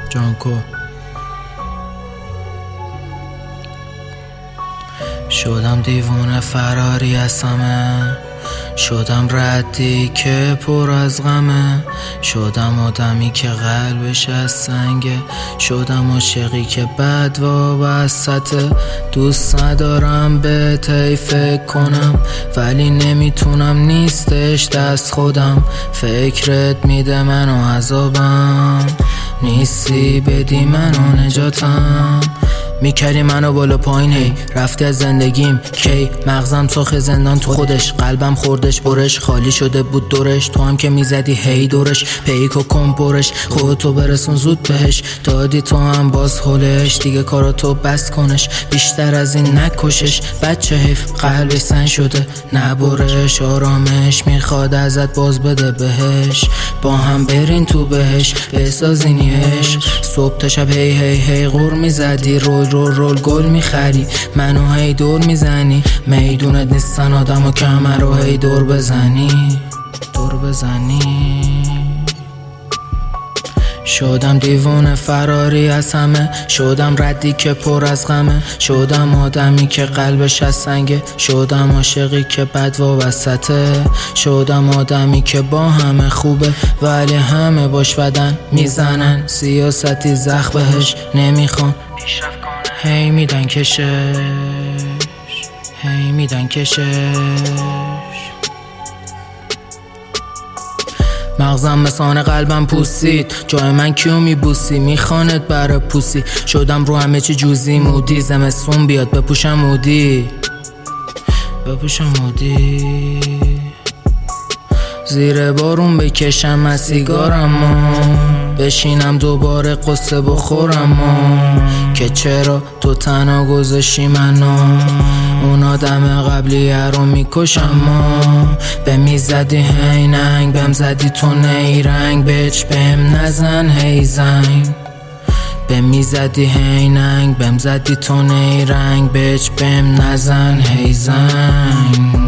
جانکو. شدم دیوونه فراری از همه، شدم ردی که پر از غمه، شدم آدمی که قلبش از سنگه، شدم عاشقی که بد وابسته. دوست ندارم بهت فکر کنم ولی نمیتونم، نیستش دست خودم. فکرت میده منو عذابم، نیستی بدی منو نجاتم. میکردی منو بالا پایین، هی رفتی از زندگیم کی؟ مغزم ساخت زندان تو خودش، قلبم خوردش برش، خالی شده بود دورش. تو هم که میزدی هی دورش، پیکو کن برش، خودتو برسون زود بهش. دادی تو هم باز هلش، دیگه کاراتو بس کنش، بیشتر از این نکشش. بچه حیف قلبی سن شده نبرش، آرامش میخواد ازت باز بده بهش. با هم برین تو بهش بسازینیش، صبح تا شب هی هی هی غور میزدی، رول گل میخری، منو هی دور میزنی. میدونت نیستن آدمو که همه رو هی دور بزنی. شدم دیوونه فراری از همه، شدم ردی که پر از غمه، شدم آدمی که قلبش از سنگه، شدم عاشقی که بد وابسته، شدم آدمی که با همه خوبه ولی همه باش بدن میزنن. سیاستی زخ بهش نمیخوان پیشرفت کنه، هی میدن کشش. مغزم مثانه قلبم پوسید، جای من کیو میبوسی؟ میخواند برا پوسی. شدم رو همه چی جوزی مودی، زمستون بیاد بپوشم مودی. زیر بارون بکشم از سیگارمو، بشینم دوباره قصه بخورمو که چرا تو تنها گذاشتی منو. اون آدم قبلیه رو میکشم، به میزدی هی ننگ، بهم زدی تو نیرنگ، بچ بهم نزن هی زنگ. به میزدی هی ننگ، بهم زدی تو نیرنگ، بچ بهم نزن هی زنگ.